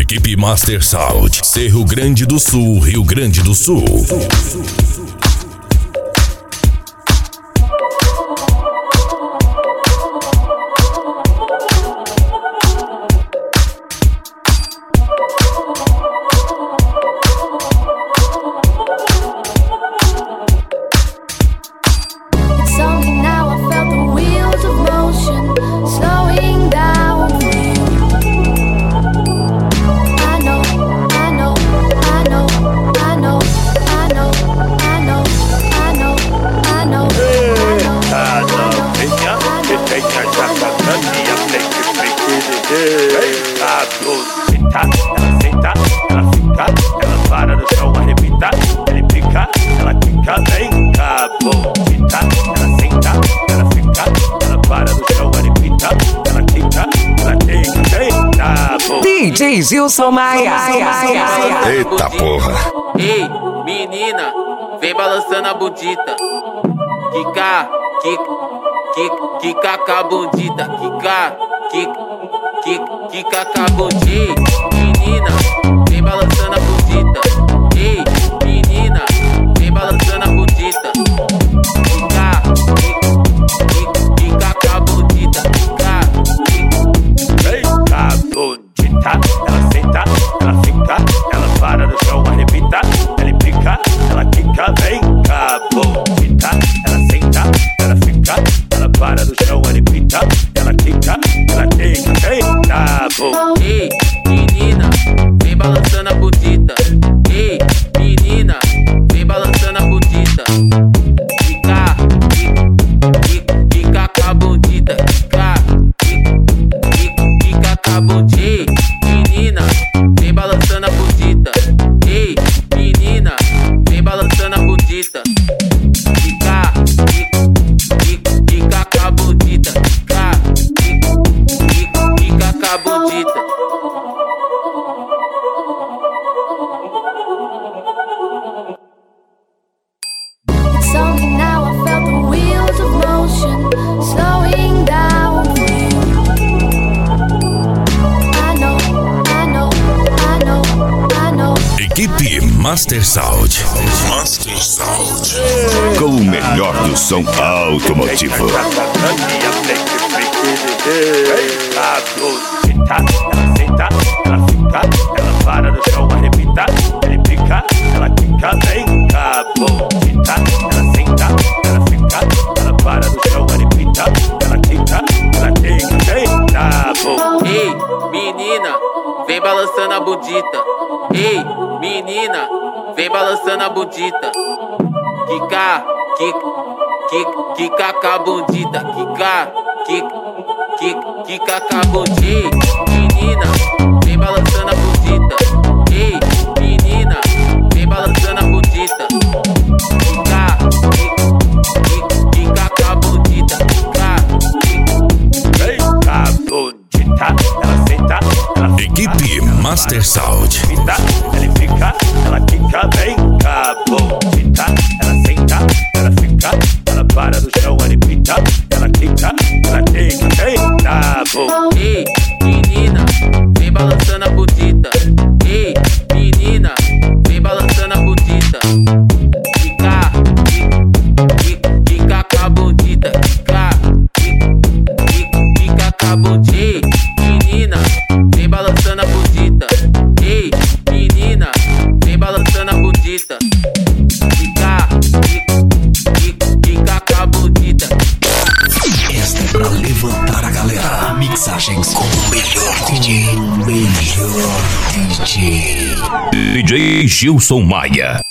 Equipe Master Sound, Cerro Grande do Sul, Rio Grande do Sul. DJ Gilson Maia. Eita porra. Ei, menina, vem balançando a bundita. Quica com a bundita. Quica com a bundita. Menina, vem balançando a bundita. Ei, menina, vem balançando a bundita. Quica com a bundita. Vem com a bundita. Ela senta, ela fica, ela para no chão, arrebita, ela pica, ela quica, vem com a bundita. Ela senta, ela fica, ela para no chão, arrebita, ela quica, ela quica, vem com a bundita. Ei, menina, vem balançando a bundita. Ei, menina, vem balançando a bundita. Quica com a bundita. Quica com a bundita. Menina, vem balançando a bundita. Ei, menina, vem balançando a bundita. Quica com a bundita. Quica com a bundita. It's only now I felt the wheels of motion slowing down for you. I know. Equipe Master Sound. Master Sound. Com o melhor do som automotivo. Ela senta, ela fica, ela para no chão, arrebita, ela pica, ela quica, vem com a bundita. Ela senta, ela fica, ela para no chão, arrebita, ela quica, ela quica, vem com a bundita. Ei, menina, vem balançando a bundita. Ei, menina, vem balançando a bundita. Quica com a bundita. Quica com a bundita. Menina, vem balançando a bundita. Ei, menina, vem balançando a bundita. Quica com a bundita. Vem com a bundita. Ela senta, ela fica, Equipe Master Sound. ela fica, ela quica, vem com a bundita. Ela senta, ela fica, ela para no chão, arrebita, ela quica, ela quica, vem com a bundita. Ei, menina, vem balançando a bundita. Ei, menina, vem balançando a bundita. Quica com a bundita. Quica com a bundita. Menina, vem balançando a bundita. Ei, menina, vem balançando a bundita. Quica com a bundita. Esta é pra levantar a galera. Mixagens com o melhor DJ. DJ DJ Gilson Maia.